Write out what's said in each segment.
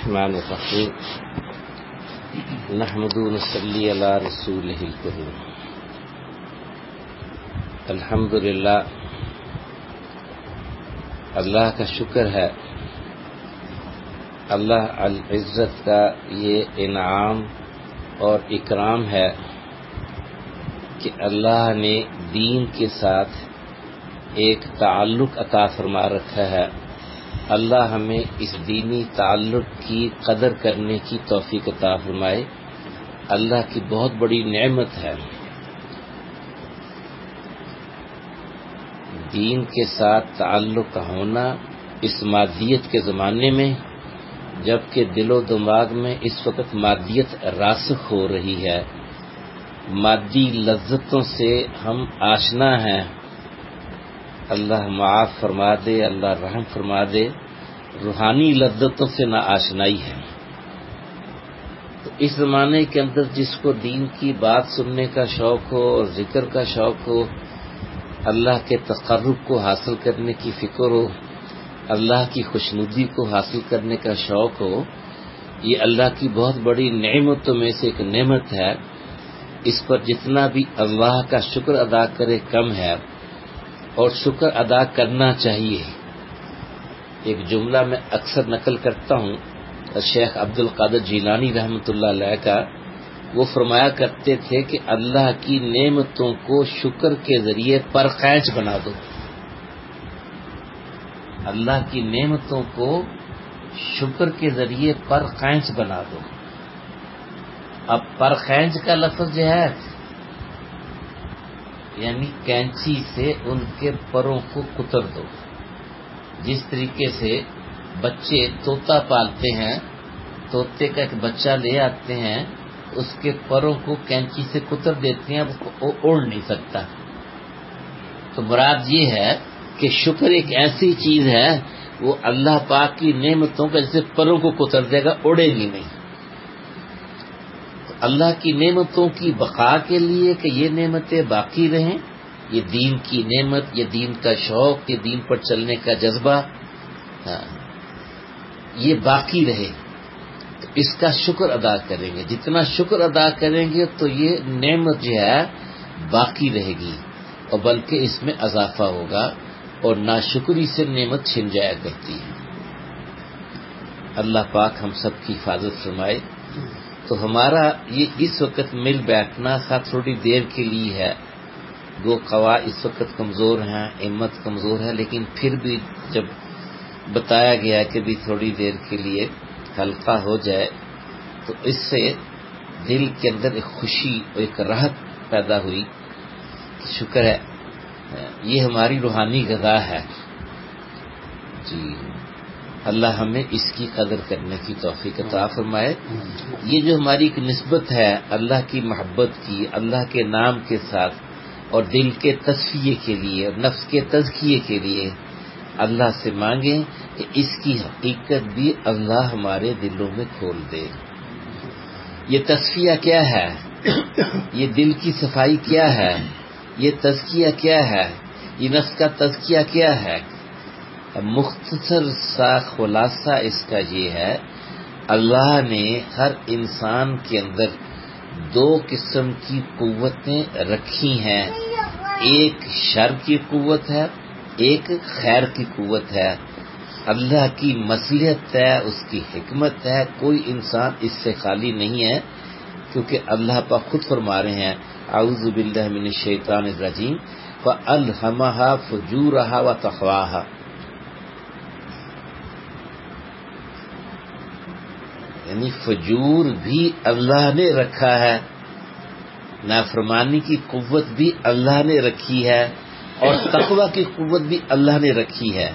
الرحمن الرحیم نحمدہ ونصلی علی رسولہ الکریم. الحمدللہ، اللہ کا شکر ہے. اللہ العزت کا یہ انعام اور اکرام ہے کہ اللہ نے دین کے ساتھ ایک تعلق عطا فرما رکھا ہے. اللہ ہمیں اس دینی تعلق کی قدر کرنے کی توفیق عطا فرمائے. اللہ کی بہت بڑی نعمت ہے دین کے ساتھ تعلق کا ہونا اس مادیت کے زمانے میں، جبکہ دل و دماغ میں اس وقت مادیت راسخ ہو رہی ہے. مادی لذتوں سے ہم آشنا ہیں. اللہ معاف فرما دے، اللہ رحم فرما دے. روحانی لذتوں سے نا آشنائی ہے. تو اس زمانے کے اندر جس کو دین کی بات سننے کا شوق ہو اور ذکر کا شوق ہو، اللہ کے تقرب کو حاصل کرنے کی فکر ہو، اللہ کی خوشنودی کو حاصل کرنے کا شوق ہو، یہ اللہ کی بہت بڑی نعمتوں میں سے ایک نعمت ہے. اس پر جتنا بھی اللہ کا شکر ادا کرے کم ہے، اور شکر ادا کرنا چاہیے. ایک جملہ میں اکثر نقل کرتا ہوں شیخ عبد القادر جیلانی رحمۃ اللہ علیہ کا. وہ فرمایا کرتے تھے کہ اللہ کی نعمتوں کو شکر کے ذریعے پر خینچ بنا دو. اللہ کی نعمتوں کو شکر کے ذریعے پر خینچ بنا دو. اب پر خینچ کا لفظ جو ہے یعنی کینچی سے ان کے پروں کو کتر دو. جس طریقے سے بچے طوطا پالتے ہیں، طوطے کا ایک بچہ لے آتے ہیں، اس کے پروں کو کینچی سے کتر دیتے ہیں، وہ اڑ نہیں سکتا. تو مراد یہ ہے کہ شکر ایک ایسی چیز ہے، وہ اللہ پاک کی نعمتوں کا جیسے پروں کو کتر دے گا، اڑے گی نہیں. تو اللہ کی نعمتوں کی بقا کے لیے کہ یہ نعمتیں باقی رہیں، یہ دین کی نعمت، یہ دین کا شوق، یہ دین پر چلنے کا جذبہ، یہ باقی رہے، تو اس کا شکر ادا کریں گے. جتنا شکر ادا کریں گے تو یہ نعمت جو ہے باقی رہے گی، اور بلکہ اس میں اضافہ ہوگا، اور ناشکری سے نعمت چھن جایا کرتی ہے. اللہ پاک ہم سب کی حفاظت فرمائے. تو ہمارا یہ اس وقت مل بیٹھنا خاص تھوڑی دیر کے لیے ہے. وہ قوا اس وقت کمزور ہیں، ہمت کمزور ہے، لیکن پھر بھی جب بتایا گیا کہ بھی تھوڑی دیر کے لیے حلقہ ہو جائے تو اس سے دل کے اندر ایک خوشی اور ایک راحت پیدا ہوئی. شکر ہے، یہ ہماری روحانی غذا ہے. جی اللہ ہمیں اس کی قدر کرنے کی توفیق عطا فرمائے. یہ جو ہماری ایک نسبت ہے اللہ کی محبت کی، اللہ کے نام کے ساتھ، اور دل کے تصفیے کے لیے اور نفس کے تزکیے کے لیے اللہ سے مانگیں کہ اس کی حقیقت بھی اللہ ہمارے دلوں میں کھول دے. یہ تصفیہ کیا ہے؟ یہ دل کی صفائی کیا ہے؟ یہ تزکیہ کیا ہے؟ یہ نفس کا تزکیہ کیا ہے؟ مختصر سا خلاصہ اس کا یہ ہے، اللہ نے ہر انسان کے اندر دو قسم کی قوتیں رکھی ہیں. ایک شر کی قوت ہے، ایک خیر کی قوت ہے. اللہ کی مصلحت ہے، اس کی حکمت ہے، کوئی انسان اس سے خالی نہیں ہے، کیونکہ اللہ پاک خود فرما رہے ہیں اعوذ باللہ من الشیطان الرجیم فَأَلْهَمَهَا فُجُورَهَا وَتَقْوَاهَا. یعنی فجور بھی اللہ نے رکھا ہے، نافرمانی کی قوت بھی اللہ نے رکھی ہے، اور تقوی کی قوت بھی اللہ نے رکھی ہے.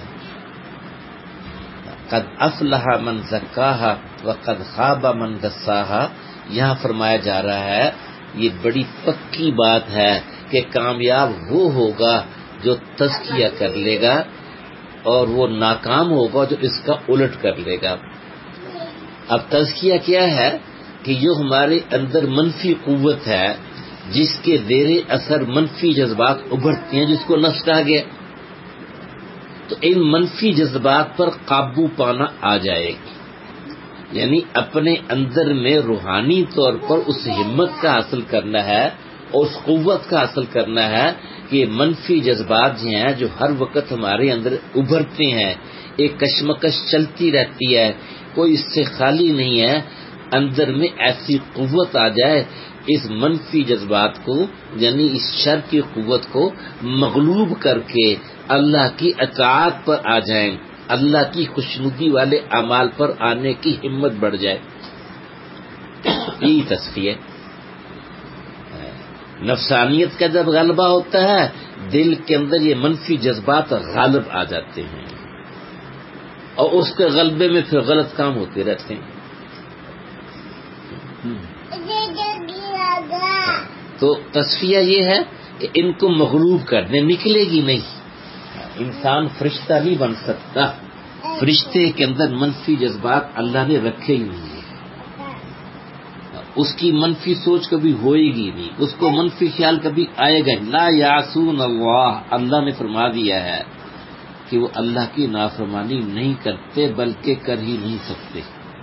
قد افلح من زکاہا وقد خاب من دساہا. یہاں فرمایا جا رہا ہے، یہ بڑی پکی بات ہے کہ کامیاب وہ ہوگا جو تزکیہ کر لے گا، اور وہ ناکام ہوگا جو اس کا الٹ کر لے گا. اب تزکیہ کیا ہے کہ جو ہمارے اندر منفی قوت ہے، جس کے زیر اثر منفی جذبات ابھرتے ہیں، جس کو نفس کہا گیا، تو ان منفی جذبات پر قابو پانا آ جائے گی. یعنی اپنے اندر میں روحانی طور پر اس ہمت کا حاصل کرنا ہے اور اس قوت کا حاصل کرنا ہے کہ منفی جذبات جو ہیں جو ہر وقت ہمارے اندر ابھرتے ہیں، ایک کشمکش چلتی رہتی ہے، کوئی اس سے خالی نہیں ہے، اندر میں ایسی قوت آ جائے اس منفی جذبات کو، یعنی اس شر کی قوت کو مغلوب کر کے اللہ کی اطاعت پر آ جائیں، اللہ کی خوشنودی والے اعمال پر آنے کی ہمت بڑھ جائے. یہی تصفیہ. نفسانیت کا جب غلبہ ہوتا ہے دل کے اندر یہ منفی جذبات غالب آ جاتے ہیں اور اس کے غلبے میں پھر غلط کام ہوتے رہتے ہیں. تو تصفیہ یہ ہے کہ ان کو مغلوب کرنے نکلے گی نہیں. انسان فرشتہ نہیں بن سکتا، فرشتے کے اندر منفی جذبات اللہ نے رکھے ہی نہیں ہیں. اس کی منفی سوچ کبھی ہوئے گی نہیں، اس کو منفی خیال کبھی آئے گا. لا یعصون اللہ، اللہ نے فرما دیا ہے کہ وہ اللہ کی نافرمانی نہیں کرتے بلکہ کر ہی نہیں سکتے.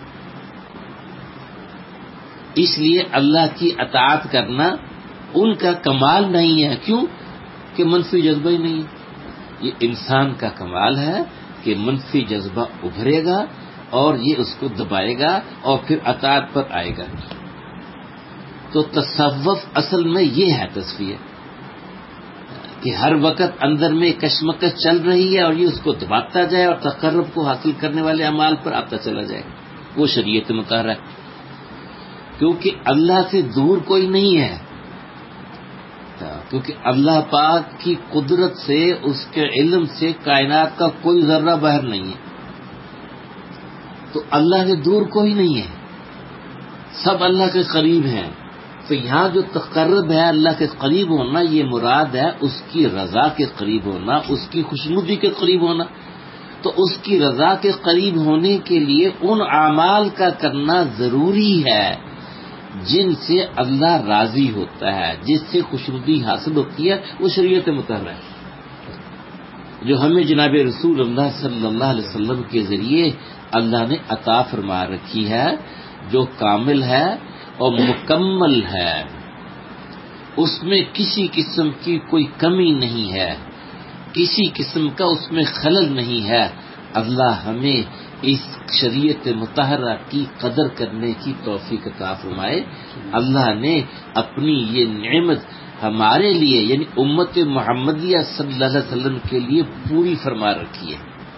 اس لیے اللہ کی اطاعت کرنا ان کا کمال نہیں ہے. کیوں؟ کہ منفی جذبہ ہی نہیں ہے. یہ انسان کا کمال ہے کہ منفی جذبہ ابھرے گا اور یہ اس کو دبائے گا اور پھر اطاعت پر آئے گا. تو تصوف اصل میں یہ ہے تصفیہ کہ ہر وقت اندر میں کشمکش چل رہی ہے اور یہ اس کو دباتا جائے اور تقرب کو حاصل کرنے والے اعمال پر آتا چلا جائے. وہ شریعت مطہرہ ہے. کیونکہ اللہ سے دور کوئی نہیں ہے، کیونکہ اللہ پاک کی قدرت سے، اس کے علم سے کائنات کا کوئی ذرہ باہر نہیں ہے. تو اللہ سے دور کوئی نہیں ہے، سب اللہ کے قریب ہیں. تو یہاں جو تقرب ہے اللہ کے قریب ہونا، یہ مراد ہے اس کی رضا کے قریب ہونا، اس کی خوشنودی کے قریب ہونا. تو اس کی رضا کے قریب ہونے کے لیے ان اعمال کا کرنا ضروری ہے جن سے اللہ راضی ہوتا ہے، جس سے خوشنودی حاصل ہوتی ہے. وہ شریعت مطہرہ ہے جو ہمیں جناب رسول اللہ صلی اللہ علیہ وسلم کے ذریعے اللہ نے عطا فرما رکھی ہے، جو کامل ہے اور مکمل ہے. اس میں کسی قسم کی کوئی کمی نہیں ہے، کسی قسم کا اس میں خلل نہیں ہے. اللہ ہمیں اس شریعت مطہرہ کی قدر کرنے کی توفیق عطا فرمائے. اللہ نے اپنی یہ نعمت ہمارے لیے یعنی امت محمدیہ صلی اللہ علیہ وسلم کے لیے پوری فرما رکھی ہے.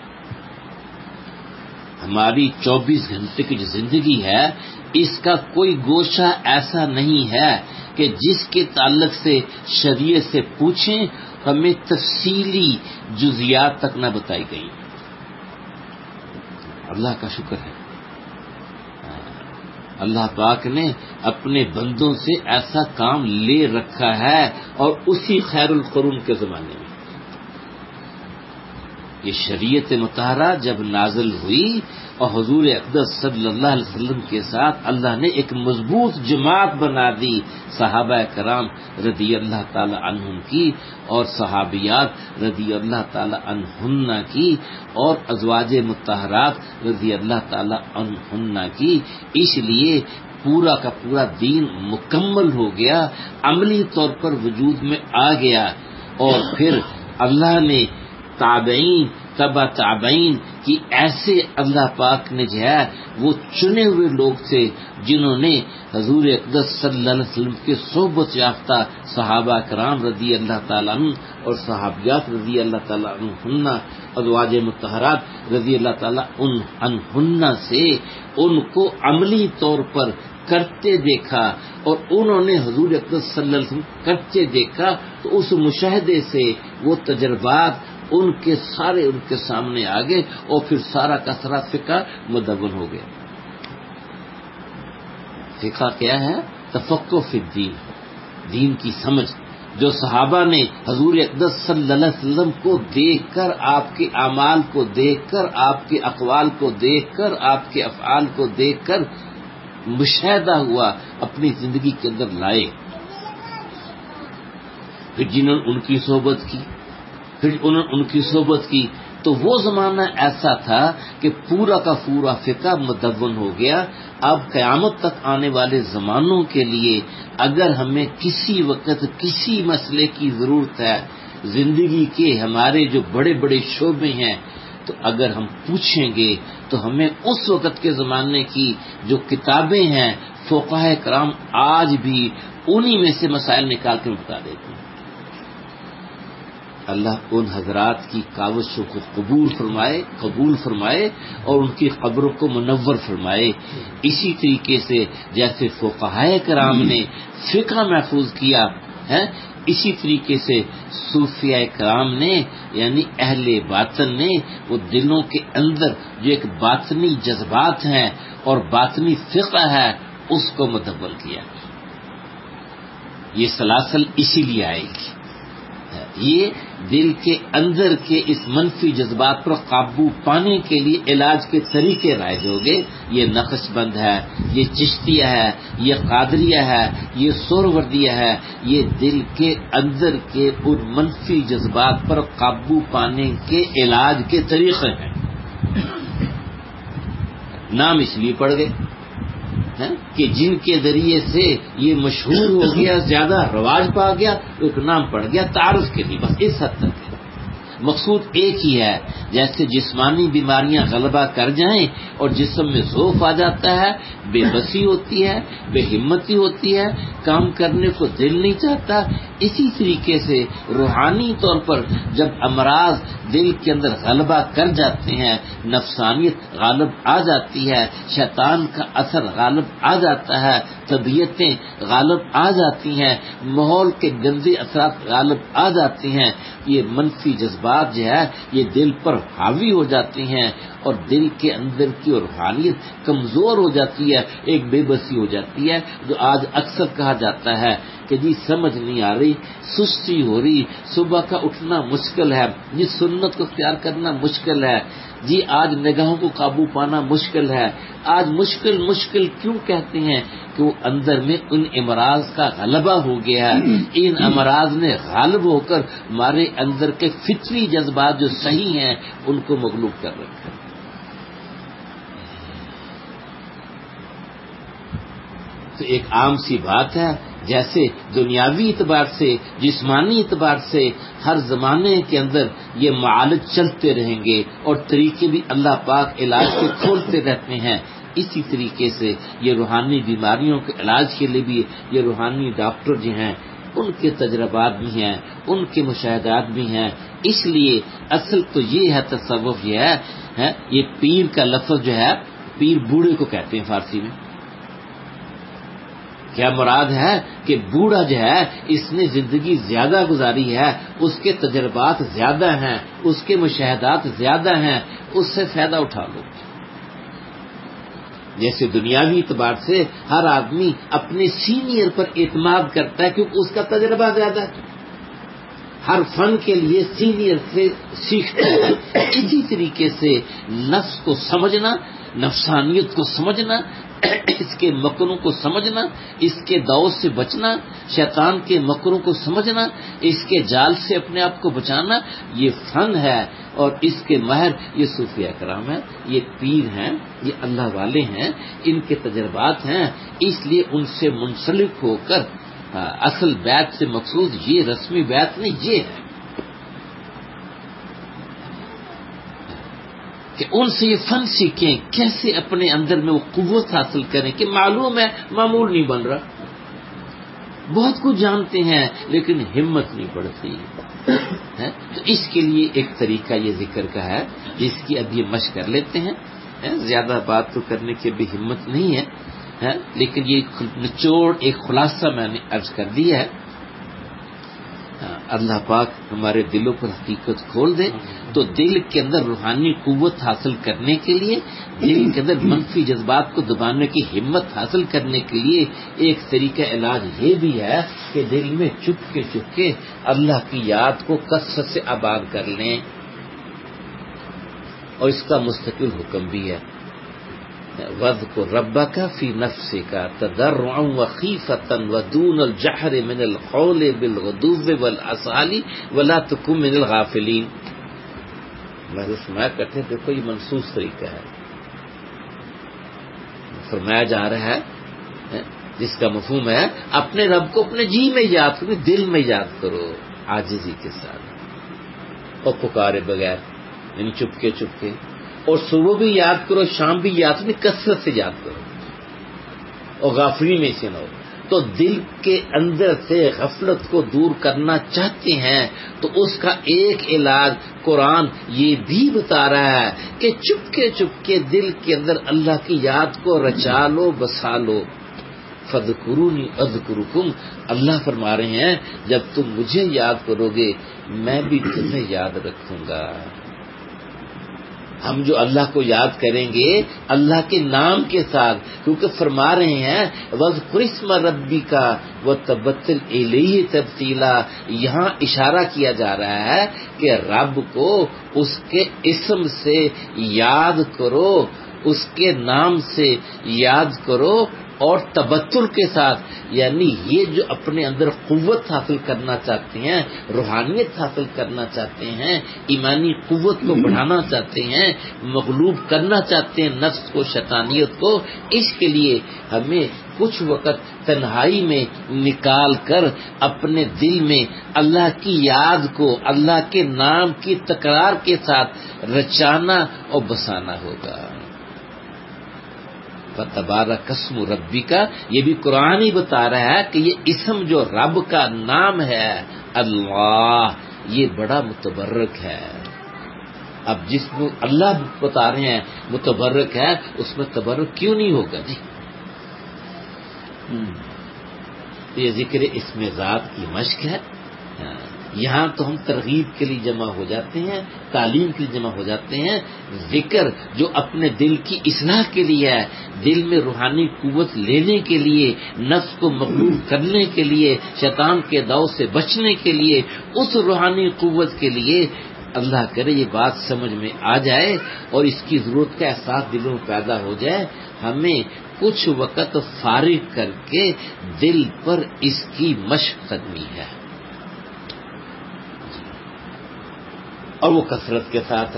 ہماری 24 گھنٹے کی جو زندگی ہے اس کا کوئی گوشہ ایسا نہیں ہے کہ جس کے تعلق سے شریعت سے پوچھیں ہمیں تفصیلی جزیات تک نہ بتائی گئی. اللہ کا شکر ہے، اللہ پاک نے اپنے بندوں سے ایسا کام لے رکھا ہے اور اسی خیر القرون کے زمانے میں یہ شریعت مطہرہ جب نازل ہوئی اور حضور اقدس صلی اللہ علیہ وسلم کے ساتھ اللہ نے ایک مضبوط جماعت بنا دی صحابہ کرام رضی اللہ تعالی عنہم کی اور صحابیات رضی اللہ تعالی عنہن کی اور ازواج مطہرات رضی اللہ تعالی عنہن کی. اس لیے پورا کا پورا دین مکمل ہو گیا، عملی طور پر وجود میں آ گیا. اور پھر اللہ نے تابعین تبع تابعین کی ایسے اللہ پاک نے جو ہے وہ چنے ہوئے لوگ تھے جنہوں نے حضور اقدس صلی اللہ علیہ وسلم کے صحبت یافتہ صحابہ کرام رضی اللہ تعالیٰ عنہ اور صحابیات رضی اللہ تعالیٰ عنہن ازواج مطہرات رضی اللہ تعالیٰ عنہن سے ان کو عملی طور پر کرتے دیکھا اور انہوں نے حضور اقدس صلی اللہ علیہ وسلم کرتے دیکھا. تو اس مشاہدے سے وہ تجربات ان کے سارے ان کے سامنے آ گئے اور پھر سارا کا سارا فقہ مدون ہو گیا. فقہ کیا ہے؟ تفقہ فی الدین، دین کی سمجھ جو صحابہ نے حضور اقدس صلی اللہ علیہ وسلم کو دیکھ کر، آپ کے اعمال کو دیکھ کر، آپ کے اقوال کو دیکھ کر، آپ کے افعال کو دیکھ کر مشاہدہ ہوا، اپنی زندگی کے اندر لائے. پھر جنہوں نے ان کی صحبت کی، پھر انہوں نے ان کی صحبت کی تو وہ زمانہ ایسا تھا کہ پورا کا پورا فقہ مدون ہو گیا. اب قیامت تک آنے والے زمانوں کے لیے اگر ہمیں کسی وقت کسی مسئلے کی ضرورت ہے زندگی کے ہمارے جو بڑے بڑے شعبے ہیں تو اگر ہم پوچھیں گے تو ہمیں اس وقت کے زمانے کی جو کتابیں ہیں فقہاء کرام آج بھی انہی میں سے مسائل نکال کے بتا دیتے ہیں. اللہ ان حضرات کی کاوشوں کو قبول فرمائے اور ان کی قبروں کو منور فرمائے. اسی طریقے سے جیسے فقہاء کرام نے فقہ محفوظ کیا ہے اسی طریقے سے صوفیاء کرام نے یعنی اہل باطن نے وہ دلوں کے اندر جو ایک باطنی جذبات ہیں اور باطنی فقہ ہے اس کو مدون کیا. یہ سلاسل اسی لیے آئے گی. یہ دل کے اندر کے اس منفی جذبات پر قابو پانے کے لیے علاج کے طریقے رائج ہو گئے. یہ نقش بند ہے, یہ چشتیہ ہے, یہ قادریہ ہے, یہ سہروردیہ ہے. یہ دل کے اندر کے ان منفی جذبات پر قابو پانے کے علاج کے طریقے ہیں. نام اس لیے پڑ گئے کہ جن کے ذریعے سے یہ مشہور ہو گیا, زیادہ رواج پا گیا, ایک نام پڑ گیا تعارف کے لیے. بس اس حد تک ہے. مقصود ایک ہی ہے. جیسے جسمانی بیماریاں غلبہ کر جائیں اور جسم میں ضعف آ جاتا ہے, بے بسی ہوتی ہے, بے ہمتی ہوتی ہے, کام کرنے کو دل نہیں چاہتا, اسی طریقے سے روحانی طور پر جب امراض دل کے اندر غلبہ کر جاتے ہیں, نفسانیت غالب آ جاتی ہے, شیطان کا اثر غالب آ جاتا ہے, طبیعتیں غالب آ جاتی ہیں, ماحول کے گندے اثرات غالب آ جاتے ہیں, یہ منفی جذبات جو ہے یہ دل پر حاوی ہو جاتی ہیں اور دل کے اندر کی روحانیت کمزور ہو جاتی ہے, ایک بے بسی ہو جاتی ہے. جو آج اکثر کہا جاتا ہے کہ جی سمجھ نہیں آ رہی, سستی ہو رہی, صبح کا اٹھنا مشکل ہے, جی سنت کو اختیار کرنا مشکل ہے, جی آج نگاہوں کو قابو پانا مشکل ہے. آج مشکل کیوں کہتے ہیں کہ وہ اندر میں ان امراض کا غلبہ ہو گیا ہے. ان امراض نے غالب ہو کر ہمارے اندر کے فطری جذبات جو صحیح ہیں ان کو مغلوب کر رکھا. تو ایک عام سی بات ہے, جیسے دنیاوی اعتبار سے جسمانی اعتبار سے ہر زمانے کے اندر یہ معالج چلتے رہیں گے اور طریقے بھی اللہ پاک علاج کے کھولتے رہتے ہیں, اسی طریقے سے یہ روحانی بیماریوں کے علاج کے لیے بھی یہ روحانی ڈاکٹر جو ہیں ان کے تجربات بھی ہیں, ان کے مشاہدات بھی ہیں. اس لیے اصل تو یہ ہے, تصوف یہ ہے, یہ پیر کا لفظ جو ہے پیر بوڑھے کو کہتے ہیں فارسی میں. کیا مراد ہے کہ بوڑھا جو ہے اس نے زندگی زیادہ گزاری ہے, اس کے تجربات زیادہ ہیں, اس کے مشاہدات زیادہ ہیں, اس سے فائدہ اٹھا لو. جیسے دنیاوی اعتبار سے ہر آدمی اپنے سینئر پر اعتماد کرتا ہے کیونکہ اس کا تجربہ زیادہ ہے, ہر فن کے لیے سینئر سے سیکھتا ہے. اسی طریقے سے نفس کو سمجھنا, نفسانیت کو سمجھنا, اس کے مکروں کو سمجھنا, اس کے دور سے بچنا, شیطان کے مکروں کو سمجھنا, اس کے جال سے اپنے آپ کو بچانا, یہ فن ہے. اور اس کے ماہر یہ صوفیاء کرام ہیں, یہ پیر ہیں, یہ اللہ والے ہیں, ان کے تجربات ہیں. اس لیے ان سے منسلک ہو کر اصل بیت سے مقصود یہ رسمی بیت نہیں, یہ ہے کہ ان سے یہ فن سیکھیں, کیسے اپنے اندر میں وہ قوت حاصل کریں کہ معلوم ہے معمول نہیں بن رہا, بہت کچھ جانتے ہیں لیکن ہمت نہیں بڑھتی ہے. تو اس کے لیے ایک طریقہ یہ ذکر کا ہے جس کی اب یہ مشق کر لیتے ہیں. زیادہ بات تو کرنے کی بھی ہمت نہیں ہے, لیکن یہ نچوڑ ایک خلاصہ میں نے عرض کر دیا ہے. اللہ پاک ہمارے دلوں پر حقیقت کھول دے تو دل کے اندر روحانی قوت حاصل کرنے کے لیے, دل کے اندر منفی جذبات کو دبانے کی ہمت حاصل کرنے کے لیے ایک طریقہ علاج یہ بھی ہے کہ دل میں چپ کے اللہ کی یاد کو کثرت سے آباد کر لیں, اور اس کا مستقل حکم بھی ہے. وَاذْكُرْ رَبَّكَ فِي نَفْسِكَ تَضَرُّعًا وَخِيفَةً وَدُونَ الْجَهْرِ مِنَ الْقَوْلِ بِالْغُدُوِّ وَالْآصَالِ وَلَا تَكُن مِنَ الْغَافِلِينَ. محسوس فرمایا کرتے ہیں دیکھو یہ منسوخ طریقہ ہے. فرمایا جا رہا ہے جس کا مفہوم ہے اپنے رب کو اپنے جی میں یاد کرو, دل میں یاد کرو عاجزی کے ساتھ اور پکارے بغیر, یعنی چپکے چپکے, اور صبح بھی یاد کرو شام بھی یاد کرو, کثرت سے یاد کرو اور غافلی میں سے نہ ہو. تو دل کے اندر سے غفلت کو دور کرنا چاہتے ہیں تو اس کا ایک علاج قرآن یہ بھی بتا رہا ہے کہ چپکے چپکے دل کے اندر اللہ کی یاد کو رچا لو, بسا لو. فذکرونی اذکرکم, اللہ فرما رہے ہیں جب تم مجھے یاد کرو گے میں بھی تمہیں یاد رکھوں گا. ہم جو اللہ کو یاد کریں گے اللہ کے نام کے ساتھ, کیونکہ فرما رہے ہیں وَاذْكُرِ اسْمَ رَبِّكَ وَتَبَتَّلْ إِلَيْهِ تَبْتِيلًا. یہاں اشارہ کیا جا رہا ہے کہ رب کو اس کے اسم سے یاد کرو, اس کے نام سے یاد کرو اور تبتل کے ساتھ, یعنی یہ جو اپنے اندر قوت حاصل کرنا چاہتے ہیں, روحانیت حاصل کرنا چاہتے ہیں, ایمانی قوت کو بڑھانا چاہتے ہیں, مغلوب کرنا چاہتے ہیں نفس کو, شیطانیت کو, اس کے لیے ہمیں کچھ وقت تنہائی میں نکال کر اپنے دل میں اللہ کی یاد کو اللہ کے نام کی تکرار کے ساتھ رچانا اور بسانا ہوگا. تبارک اسم ربی کا, یہ بھی قرآن ہی بتا رہا ہے کہ یہ اسم جو رب کا نام ہے اللہ, یہ بڑا متبرک ہے. اب جس کو اللہ بتا رہے ہیں متبرک ہے, اس میں تبرک کیوں نہیں ہوگا جی. یہ ذکر اسم ذات کی مشق ہے. یہاں تو ہم ترغیب کے لیے جمع ہو جاتے ہیں, تعلیم کے لیے جمع ہو جاتے ہیں. ذکر جو اپنے دل کی اصلاح کے لیے ہے, دل میں روحانی قوت لینے کے لیے, نفس کو مغلوب کرنے کے لیے, شیطان کے داؤ سے بچنے کے لیے, اس روحانی قوت کے لیے اللہ کرے یہ بات سمجھ میں آ جائے اور اس کی ضرورت کا احساس دلوں میں پیدا ہو جائے. ہمیں کچھ وقت فارغ کر کے دل پر اس کی مشق کرنی ہے, اور وہ کثرت کے ساتھ ہے.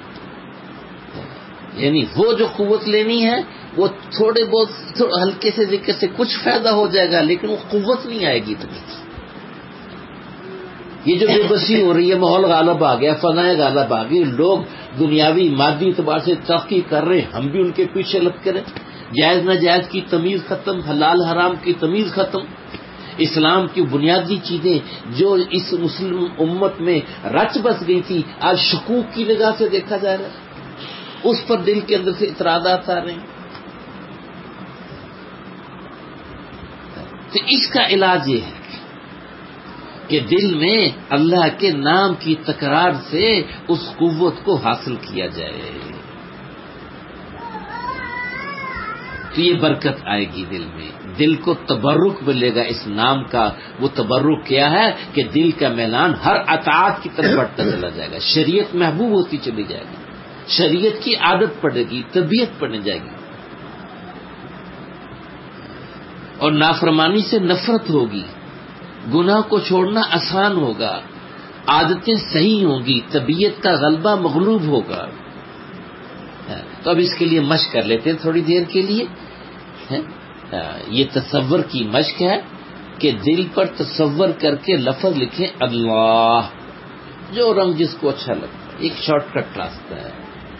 یعنی وہ جو قوت لینی ہے وہ تھوڑے بہت ہلکے سے ذکر سے کچھ فائدہ ہو جائے گا, لیکن وہ قوت نہیں آئے گی اتنی. یہ جو بے بسی ہو رہی ہے, ماحول غالب آ گیا, فضائیں غالب آ گئی, لوگ دنیاوی مادی اعتبار سے ترقی کر رہے ہیں, ہم بھی ان کے پیچھے لگ کریں. جائز ناجائز کی تمیز ختم, حلال حرام کی تمیز ختم. اسلام کی بنیادی چیزیں جو اس مسلم امت میں رچ بس گئی تھی آج شکوک کی نگاہ سے دیکھا جا رہا ہے, اس پر دل کے اندر سے اعتراضات آ رہے ہیں. تو اس کا علاج یہ ہے کہ دل میں اللہ کے نام کی تکرار سے اس قوت کو حاصل کیا جائے, تو یہ برکت آئے گی دل میں, دل کو تبرک ملے گا اس نام کا. وہ تبرک کیا ہے کہ دل کا میلان ہر اطاعت کی طرف بڑھتا چلا جائے گا, شریعت محبوب ہوتی چلی جائے گی, شریعت کی عادت پڑے گی, طبیعت پڑنے جائے گی, اور نافرمانی سے نفرت ہوگی, گناہ کو چھوڑنا آسان ہوگا, عادتیں صحیح ہوں گی, طبیعت کا غلبہ مغلوب ہوگا. تو اب اس کے لیے مشق کر لیتے ہیں تھوڑی دیر کے لیے. یہ تصور کی مشق ہے کہ دل پر تصور کر کے لفظ لکھیں اللہ, جو رنگ جس کو اچھا لگتا ہے, ایک شارٹ کٹ راستہ ہے.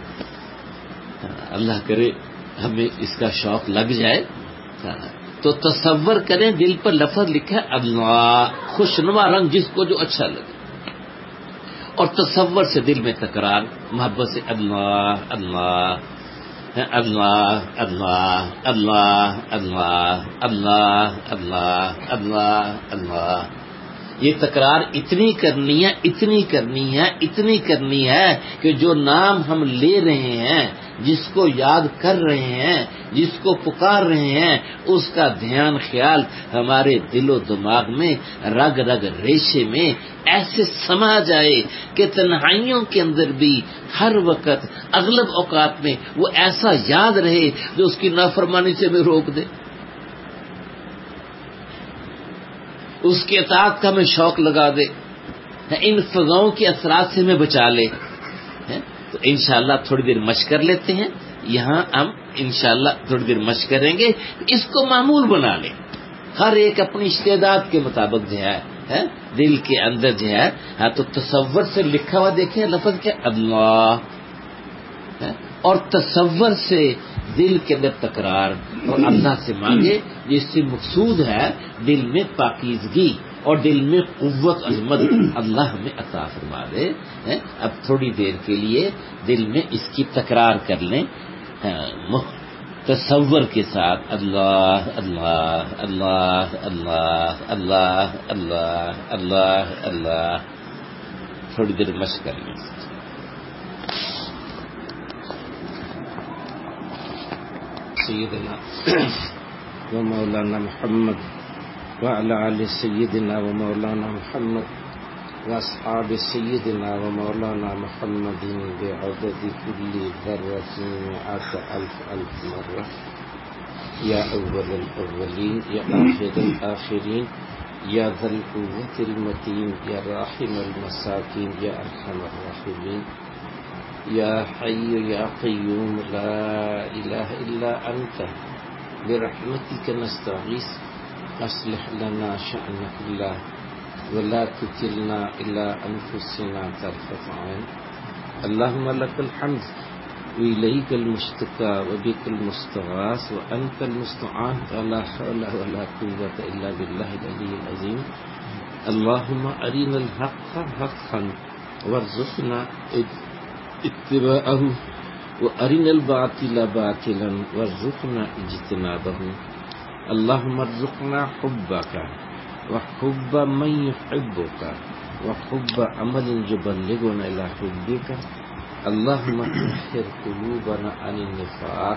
اللہ کرے ہمیں اس کا شوق لگ جائے. تو تصور کریں دل پر لفظ لکھیں اللہ, خوشنما رنگ جس کو جو اچھا لگے, اور تصور سے دل میں تکرار محبت سے اللہ اللہ اللہ اللہ اللہ اللہ اللہ اللہ اللہ اللہ. یہ تکرار اتنی کرنی ہے, اتنی کرنی ہے, اتنی کرنی ہے کہ جو نام ہم لے رہے ہیں, جس کو یاد کر رہے ہیں, جس کو پکار رہے ہیں, اس کا دھیان خیال ہمارے دل و دماغ میں رگ رگ ریشے میں ایسے سما جائے کہ تنہائیوں کے اندر بھی ہر وقت اغلب اوقات میں وہ ایسا یاد رہے جو اس کی نافرمانی سے ہمیں روک دے, اس کے اطاعت کا ہمیں شوق لگا دے, ان فضاؤں کے اثرات سے ہمیں بچا لے. انشاءاللہ تھوڑی دیر مشق کر لیتے ہیں. یہاں ہم انشاءاللہ تھوڑی دیر مشق کریں گے. اس کو معمول بنا لیں. ہر ایک اپنی استعداد کے مطابق جو ہے دل کے اندر جو ہے تو تصور سے لکھا ہوا دیکھیں لفظ کیا اللہ، اور تصور سے دل کے اندر تکرار اور اللہ سے مانگے. جس سے مقصود ہے دل میں پاکیزگی اور دل میں قوت عظمت اللہ ہمیں عطا فرما دے. اب تھوڑی دیر کے لیے دل میں اس کی تکرار کر لیں تصور کے ساتھ اللہ اللہ اللہ اللہ اللہ اللہ اللہ اللہ. تھوڑی دیر مشق کر لیں. سيدنا ومولانا محمد وعلى آل سيدنا ومولانا محمد وأصحاب سيدنا ومولانا محمد بعدد كل ذرة مئة ألف مرة. يا أول الأولين يا آخر الآخرين يا ذا القوة المتين يا راحم المساكين يا أرحم الراحمين يا حي يا قيوم لا إله إلا أنت برحمتك نستغيث أصلح لنا شأننا كله ولا تكلنا إلى أنفسنا طرفة عين. اللهم لك الحمد وإليك المشتكى وبك المستغاث وأنت المستعان ولا حول ولا قوة إلا بالله العلي العظيم. اللهم أرنا الحق حقا وارزقنا اتباعه وأرنا الباطل باطلا وارزقنا اجتنابه. اللهم ارزقنا حبك وحب من يحبك وحب عمل يبلغنا إلى حبك. اللهم طهر قلوبنا عن النفاق.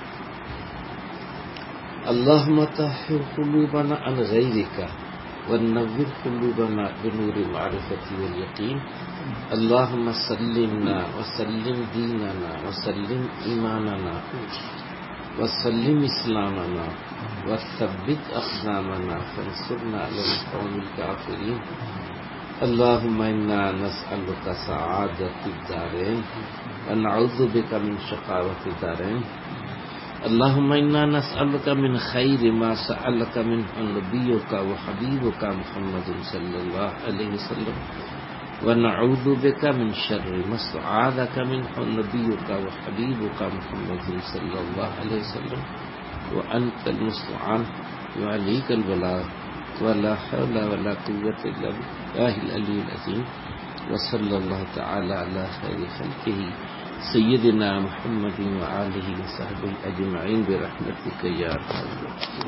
اللهم طهر قلوبنا عن غيرك ونور قلوبنا بنور المعرفة واليقين. اللهم سلمنا وسلم ديننا وسلم إيماننا وسلم إسلامنا وثبت أقدامنا فانصرنا على القوم الكافرين. اللهم إنا نسألك سعادة الدارين ونعوذ بك من شقاوة الدارين. اللهم إنا نسألك من خير ما سألك منه نبيك وحبيبك محمد صلى الله عليه وسلم ونعوذ بك من شر ما استعاذك منه نبيك وحبيبك محمد صلى الله عليه وسلم وأنت المستعان وعليك البلاغ ولا حول ولا قوة إلا بالله العلي العظيم. وصلى الله تعالى على خير خلقه سيدنا محمد وآله وصحبه أجمعين برحمتك يا أرحم الراحمين.